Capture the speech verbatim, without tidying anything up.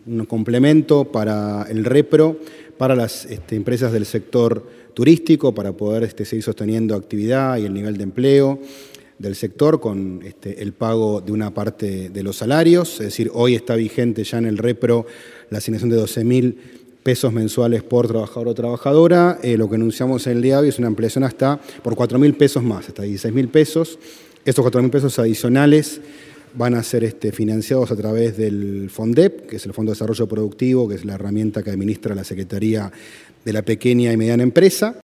un complemento para el repro, para las este, empresas del sector turístico, para poder este, seguir sosteniendo actividad y el nivel de empleo del sector con este, el pago de una parte de los salarios. Es decir, hoy está vigente ya en el repro la asignación de doce mil pesos mensuales por trabajador o trabajadora. Eh, lo que anunciamos en el día de hoy es una ampliación hasta por cuatro mil pesos más, hasta dieciséis mil pesos. Estos cuatro mil pesos adicionales van a ser este, financiados a través del FONDEP, que es el Fondo de Desarrollo Productivo, que es la herramienta que administra la Secretaría de la Pequeña y Mediana Empresa.